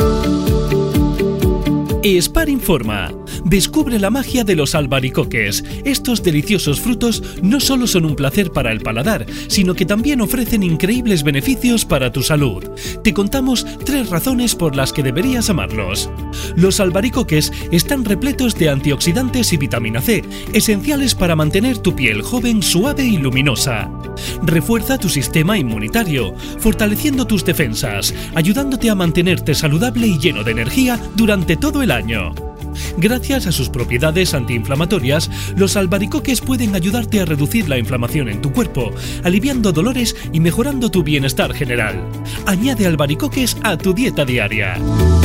Espar informa. Descubre la magia de los albaricoques. Estos deliciosos frutos no solo son un placer para el paladar, sino que también ofrecen increíbles beneficios para tu salud. Te contamos 3 razones por las que deberías amarlos. Los albaricoques están repletos de antioxidantes y vitamina C, esenciales para mantener tu piel joven, suave y luminosa. Refuerza tu sistema inmunitario, fortaleciendo tus defensas, ayudándote a mantenerte saludable y lleno de energía durante todo el año. Gracias a sus propiedades antiinflamatorias, los albaricoques pueden ayudarte a reducir la inflamación en tu cuerpo, aliviando dolores y mejorando tu bienestar general. Añade albaricoques a tu dieta diaria.